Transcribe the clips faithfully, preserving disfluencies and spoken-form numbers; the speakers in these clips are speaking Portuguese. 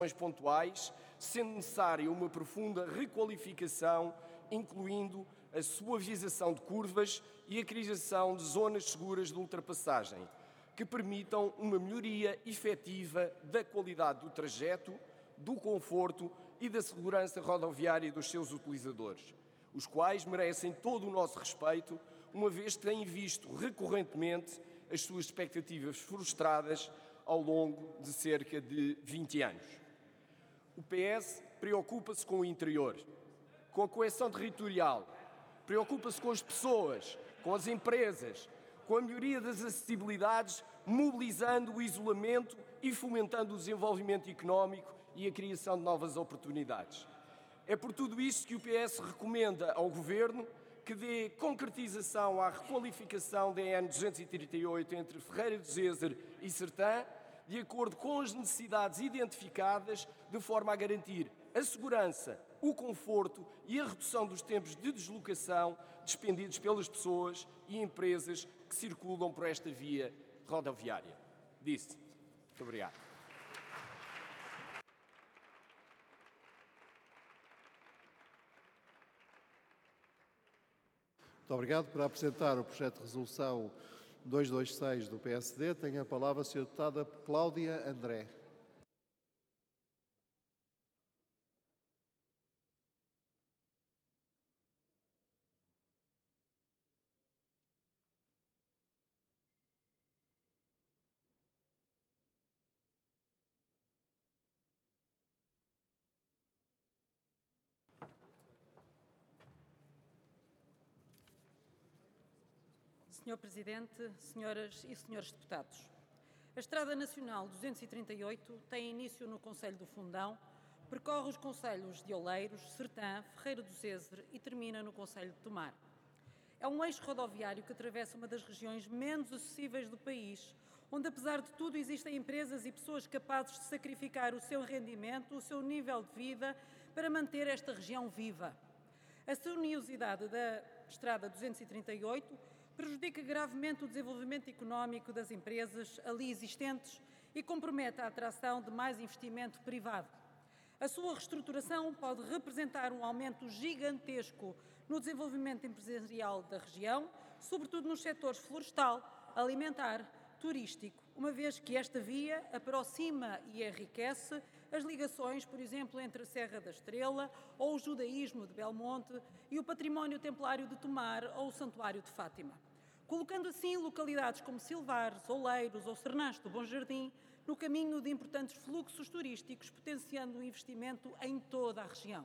pontuais, sendo necessária uma profunda requalificação, incluindo a suavização de curvas e a criação de zonas seguras de ultrapassagem, que permitam uma melhoria efetiva da qualidade do trajeto, do conforto e da segurança rodoviária dos seus utilizadores, os quais merecem todo o nosso respeito, uma vez que têm visto recorrentemente as suas expectativas frustradas ao longo de cerca de vinte anos. O P S preocupa-se com o interior, com a coesão territorial, preocupa-se com as pessoas, com as empresas, com a melhoria das acessibilidades, mobilizando o isolamento e fomentando o desenvolvimento económico e a criação de novas oportunidades. É por tudo isso que o P S recomenda ao Governo que dê concretização à requalificação da N duzentos e trinta e oito entre Ferreira do Zezer e Sertã, de acordo com as necessidades identificadas, de forma a garantir a segurança, o conforto e a redução dos tempos de deslocação despendidos pelas pessoas e empresas que circulam por esta via rodoviária. Disse. Muito obrigado. Muito obrigado. Para apresentar o projeto de resolução duzentos e vinte e seis do P S D, tem a palavra a senhora deputada Cláudia André. senhor Presidente, senhoras e senhores deputados, a Estrada Nacional duzentos e trinta e oito tem início no Concelho do Fundão, percorre os concelhos de Oleiros, Sertã, Ferreira do Zezer e termina no Concelho de Tomar. É um eixo rodoviário que atravessa uma das regiões menos acessíveis do país, onde, apesar de tudo, existem empresas e pessoas capazes de sacrificar o seu rendimento, o seu nível de vida, para manter esta região viva. A sinuosidade da Estrada duzentos e trinta e oito prejudica gravemente o desenvolvimento económico das empresas ali existentes e compromete a atração de mais investimento privado. A sua reestruturação pode representar um aumento gigantesco no desenvolvimento empresarial da região, sobretudo nos setores florestal, alimentar, turístico, uma vez que esta via aproxima e enriquece as ligações, por exemplo, entre a Serra da Estrela ou o judaísmo de Belmonte e o património templário de Tomar ou o Santuário de Fátima, colocando assim localidades como Silvares, Oleiros ou Cernasto do Bom Jardim no caminho de importantes fluxos turísticos, potenciando o investimento em toda a região.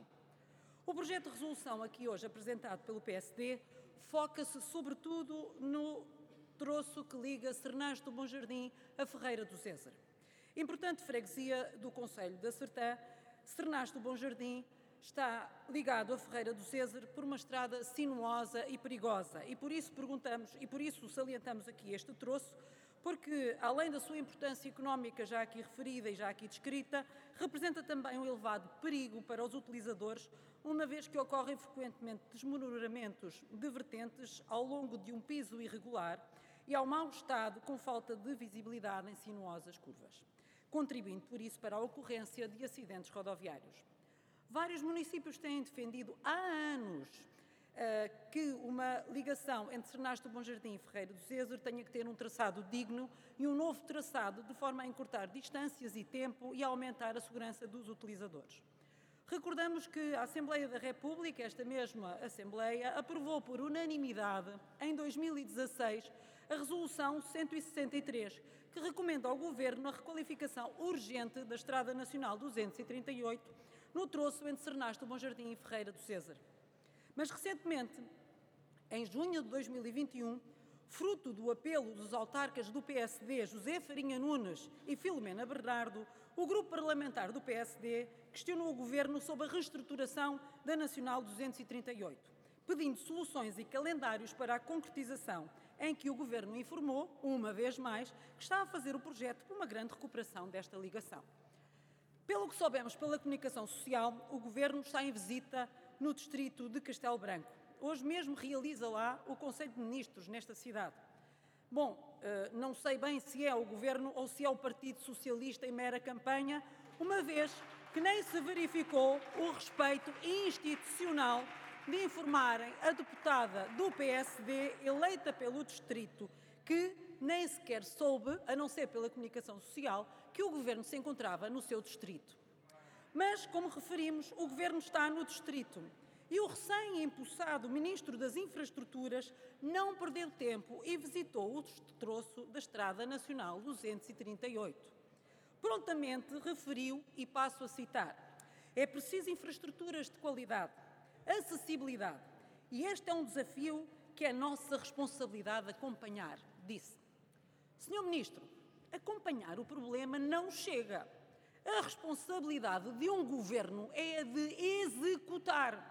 O projeto de resolução aqui hoje apresentado pelo P S D foca-se sobretudo no troço que liga Cernasto do Bom Jardim a Ferreira do Zezer. Importante freguesia do concelho da Sertã, Cernasto do Bom Jardim está ligado a Ferreira do Zezer por uma estrada sinuosa e perigosa e por isso perguntamos e por isso salientamos aqui este troço, porque além da sua importância económica já aqui referida e já aqui descrita, representa também um elevado perigo para os utilizadores, uma vez que ocorrem frequentemente desmoronamentos de vertentes ao longo de um piso irregular e ao mau estado com falta de visibilidade em sinuosas curvas, contribuindo por isso para a ocorrência de acidentes rodoviários. Vários municípios têm defendido há anos uh, que uma ligação entre Cernasto do Bom Jardim e Ferreira do Zezer tenha que ter um traçado digno e um novo traçado de forma a encurtar distâncias e tempo e a aumentar a segurança dos utilizadores. Recordamos que a Assembleia da República, esta mesma Assembleia, aprovou por unanimidade, em dois mil e dezasseis, a Resolução cento e sessenta e três, que recomenda ao Governo a requalificação urgente da Estrada Nacional duzentos e trinta e oito no troço entre Cernasto do Bom Jardim e Ferreira do Zezer. Mas, recentemente, em junho de dois mil e vinte e um, fruto do apelo dos autarcas do P S D, José Farinha Nunes e Filomena Bernardo, o grupo parlamentar do P S D questionou o Governo sobre a reestruturação da Nacional duzentos e trinta e oito, pedindo soluções e calendários para a concretização, em que o Governo informou, uma vez mais, que está a fazer o projeto para uma grande recuperação desta ligação. Pelo que soubemos pela comunicação social, o Governo está em visita no distrito de Castelo Branco. Hoje mesmo realiza lá o Conselho de Ministros nesta cidade. Bom, não sei bem se é o Governo ou se é o Partido Socialista em mera campanha uma vez que nem se verificou o respeito institucional de informarem a deputada do P S D eleita pelo distrito, que nem sequer soube, a não ser pela comunicação social, que o Governo se encontrava no seu distrito. Mas, como referimos, o Governo está no distrito e o recém-empossado Ministro das Infraestruturas não perdeu tempo e visitou o destroço da Estrada Nacional duzentos e trinta e oito. Prontamente referiu, e passo a citar, é preciso infraestruturas de qualidade, acessibilidade, e este é um desafio que é nossa responsabilidade acompanhar, disse. senhor Ministro, acompanhar o problema não chega. A responsabilidade de um governo é a de executar,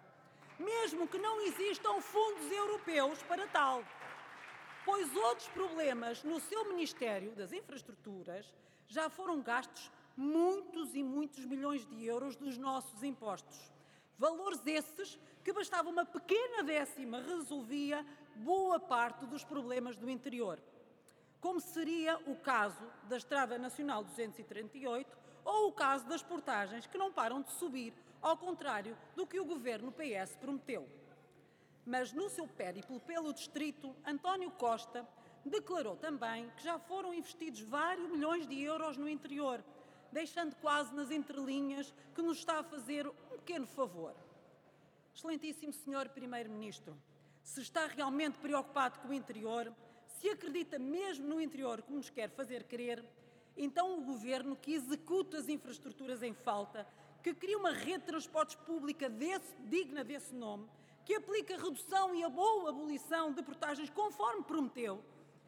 mesmo que não existam fundos europeus para tal, pois outros problemas no seu Ministério das Infraestruturas já foram gastos muitos e muitos milhões de euros dos nossos impostos. Valores esses que bastava uma pequena décima resolvia boa parte dos problemas do interior, como seria o caso da Estrada Nacional duzentos e trinta e oito ou o caso das portagens que não param de subir, ao contrário do que o Governo P S prometeu. Mas no seu périplo pelo distrito, António Costa declarou também que já foram investidos vários milhões de euros no interior, deixando quase nas entrelinhas que nos está a fazer um pequeno favor. Excelentíssimo senhor Primeiro-Ministro, se está realmente preocupado com o interior, se acredita mesmo no interior como nos quer fazer crer, então o Governo que executa as infraestruturas em falta, que cria uma rede de transportes pública desse, digna desse nome, que aplica a redução e a boa abolição de portagens conforme prometeu,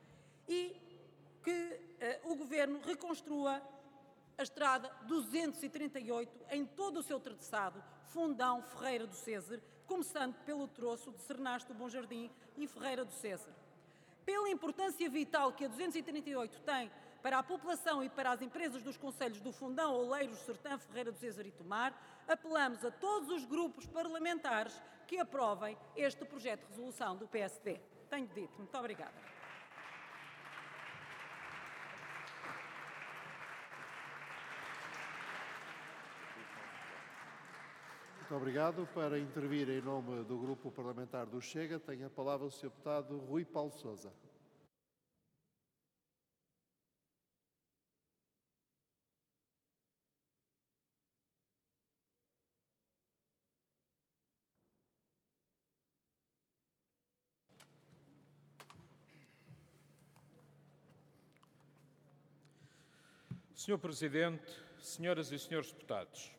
e que eh, o Governo reconstrua a Estrada duzentos e trinta e oito em todo o seu traçado, Fundão, Ferreira do César, começando pelo troço de Cernasto do Bom Jardim e Ferreira do César. Pela importância vital que a duzentos e trinta e oito tem para a população e para as empresas dos concelhos do Fundão, Oleiros, Sertã, Ferreira do César e Tomar, apelamos a todos os grupos parlamentares que aprovem este projeto de resolução do P S D. Tenho dito. Muito obrigada. Muito obrigado. Para intervir em nome do Grupo Parlamentar do Chega, tem a palavra o senhor Deputado Rui Paulo Sousa. senhor Presidente, senhoras e senhores deputados,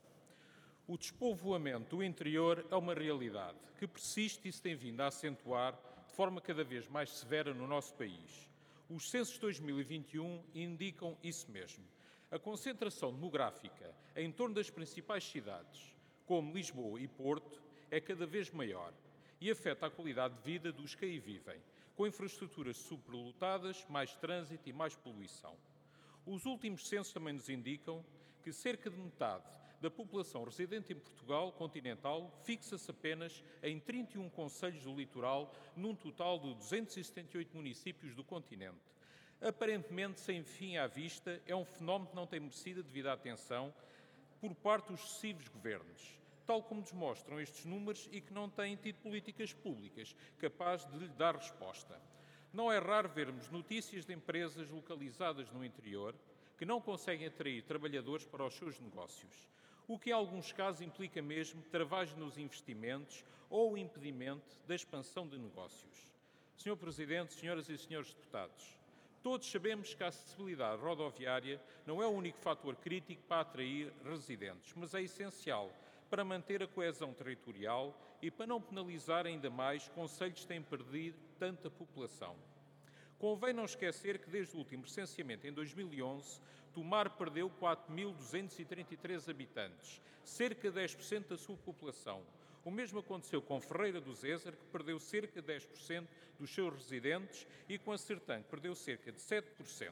o despovoamento do interior é uma realidade que persiste e se tem vindo a acentuar de forma cada vez mais severa no nosso país. Os censos de dois mil e vinte e um indicam isso mesmo. A concentração demográfica em torno das principais cidades, como Lisboa e Porto, é cada vez maior e afeta a qualidade de vida dos que aí vivem, com infraestruturas superlotadas, mais trânsito e mais poluição. Os últimos censos também nos indicam que cerca de metade da população residente em Portugal continental fixa-se apenas em trinta e um concelhos do litoral, num total de duzentos e setenta e oito municípios do continente. Aparentemente sem fim à vista, é um fenómeno que não tem merecido a devida atenção por parte dos sucessivos governos, tal como demonstram estes números e que não têm tido políticas públicas capazes de lhe dar resposta. Não é raro vermos notícias de empresas localizadas no interior que não conseguem atrair trabalhadores para os seus negócios, o que em alguns casos implica mesmo travagem nos investimentos ou o impedimento da expansão de negócios. senhor Presidente, senhoras e senhores deputados, todos sabemos que a acessibilidade rodoviária não é o único fator crítico para atrair residentes, mas é essencial para manter a coesão territorial e para não penalizar ainda mais concelhos que têm perdido tanta população. Convém não esquecer que desde o último recenseamento em dois mil e onze, Tomar perdeu quatro mil duzentos e trinta e três habitantes, cerca de dez por cento da sua população. O mesmo aconteceu com Ferreira do César, que perdeu cerca de dez por cento dos seus residentes, e com a Sertã, que perdeu cerca de sete por cento.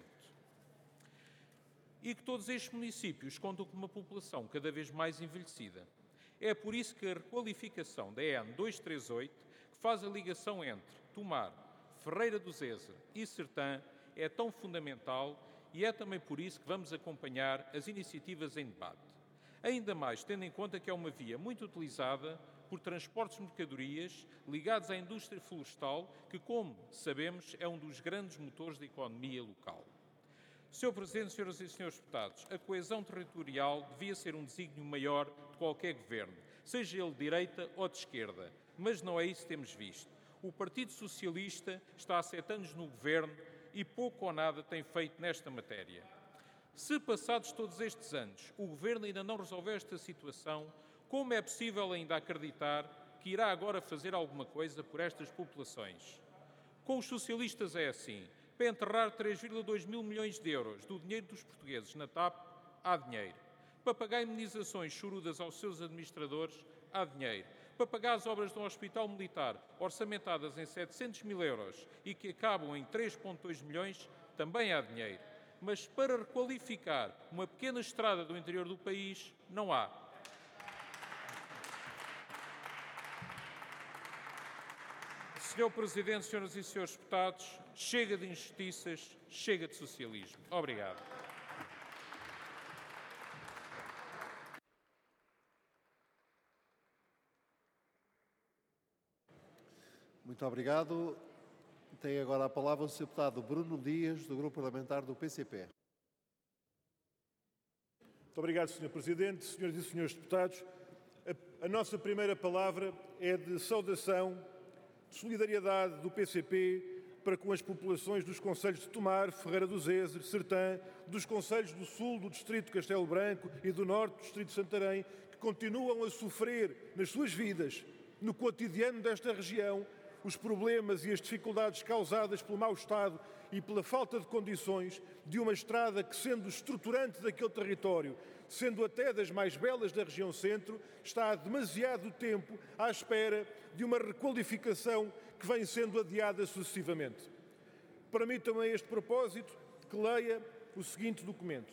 E que todos estes municípios contam com uma população cada vez mais envelhecida. É por isso que a requalificação da E N duzentos e trinta e oito, que faz a ligação entre Tomar, Ferreira do César e Sertã, é tão fundamental e é também por isso que vamos acompanhar as iniciativas em debate. Ainda mais tendo em conta que é uma via muito utilizada por transportes de mercadorias ligados à indústria florestal, que, como sabemos, é um dos grandes motores da economia local. senhor Presidente, senhoras e senhores deputados, a coesão territorial devia ser um desígnio maior de qualquer governo, seja ele de direita ou de esquerda, mas não é isso que temos visto. O Partido Socialista está há sete anos no governo e pouco ou nada tem feito nesta matéria. Se, passados todos estes anos, o governo ainda não resolveu esta situação, como é possível ainda acreditar que irá agora fazer alguma coisa por estas populações? Com os socialistas é assim. Para enterrar três vírgula dois mil milhões de euros do dinheiro dos portugueses na TAP, há dinheiro. Para pagar indemnizações chorudas aos seus administradores, há dinheiro. Para pagar as obras de um hospital militar orçamentadas em setecentos mil euros e que acabam em três vírgula dois milhões, também há dinheiro. Mas para requalificar uma pequena estrada do interior do país, não há. senhor Presidente, senhoras e senhores deputados, chega de injustiças, chega de socialismo. Obrigado. Muito obrigado. Tem agora a palavra o senhor deputado Bruno Dias, do Grupo Parlamentar do P C P. Muito obrigado, senhor Presidente, senhoras e senhores deputados. A, a nossa primeira palavra é de saudação, de solidariedade do P C P para com as populações dos concelhos de Tomar, Ferreira do Zezer, Sertã, dos concelhos do sul do Distrito de Castelo Branco e do norte do Distrito de Santarém, que continuam a sofrer nas suas vidas, no cotidiano desta região, os problemas e as dificuldades causadas pelo mau estado e pela falta de condições de uma estrada que, sendo estruturante daquele território, sendo até das mais belas da região centro, está há demasiado tempo à espera de uma requalificação que vem sendo adiada sucessivamente. Permitam-me a este propósito que leia o seguinte documento.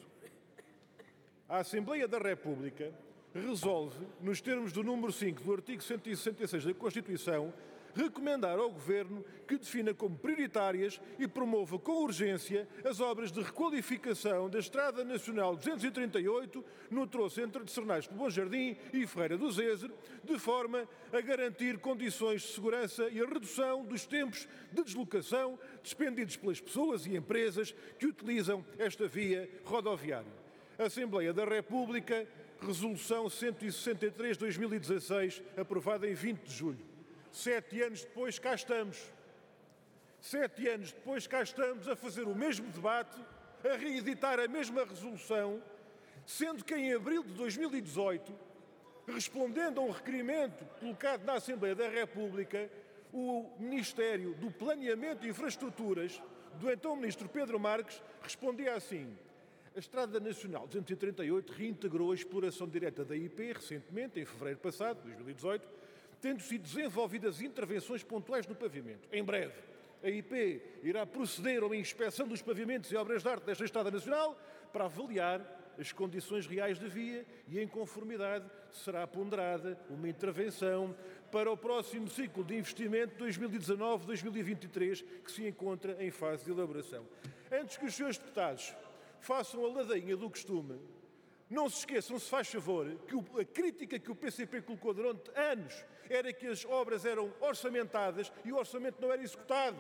A Assembleia da República resolve, nos termos do número cinco do artigo cento e sessenta e seis da Constituição, recomendar ao Governo que defina como prioritárias e promova com urgência as obras de requalificação da Estrada Nacional duzentos e trinta e oito no troço entre Sernais de Bom Jardim e Ferreira do Zezer, de forma a garantir condições de segurança e a redução dos tempos de deslocação despendidos pelas pessoas e empresas que utilizam esta via rodoviária. Assembleia da República, Resolução cento e sessenta e três barra dois mil e dezasseis, aprovada em vinte de julho. Sete anos depois, cá estamos. Sete anos depois, cá estamos a fazer o mesmo debate, a reeditar a mesma resolução, sendo que em abril de dois mil e dezoito, respondendo a um requerimento colocado na Assembleia da República, o Ministério do Planeamento e Infraestruturas, do então Ministro Pedro Marques, respondia assim: a Estrada Nacional duzentos e trinta e oito reintegrou a exploração direta da I P recentemente, em fevereiro passado, dois mil e dezoito, tendo sido desenvolvidas intervenções pontuais no pavimento. Em breve, a I P irá proceder a uma inspeção dos pavimentos e obras de arte desta Estrada Nacional para avaliar as condições reais da via e, em conformidade, será ponderada uma intervenção para o próximo ciclo de investimento dois mil e dezanove a dois mil e vinte e três, que se encontra em fase de elaboração. Antes que os senhores deputados façam a ladainha do costume, não se esqueçam, se faz favor, que a crítica que o P C P colocou durante anos era que as obras eram orçamentadas e o orçamento não era executado.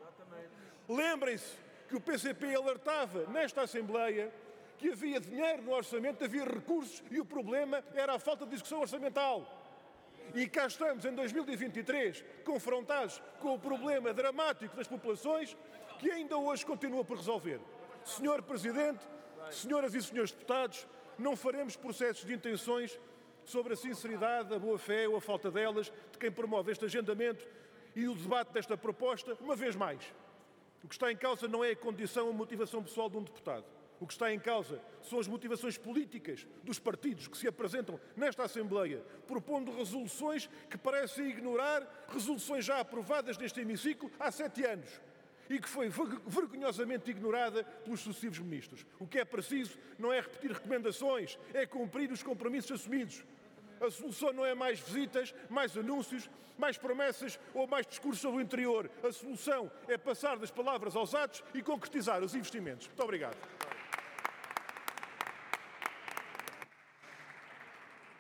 Lembrem-se que o P C P alertava nesta Assembleia que havia dinheiro no orçamento, havia recursos e o problema era a falta de execução orçamental. E cá estamos, em dois mil e vinte e três, confrontados com o problema dramático das populações que ainda hoje continua por resolver. senhor Presidente, senhoras e senhores deputados, não faremos processos de intenções sobre a sinceridade, a boa-fé ou a falta delas de quem promove este agendamento e o debate desta proposta, uma vez mais. O que está em causa não é a condição ou motivação pessoal de um deputado. O que está em causa são as motivações políticas dos partidos que se apresentam nesta Assembleia, propondo resoluções que parecem ignorar resoluções já aprovadas neste hemiciclo há sete anos. E que foi vergonhosamente ignorada pelos sucessivos ministros. O que é preciso não é repetir recomendações, é cumprir os compromissos assumidos. A solução não é mais visitas, mais anúncios, mais promessas ou mais discursos sobre o interior. A solução é passar das palavras aos atos e concretizar os investimentos. Muito obrigado.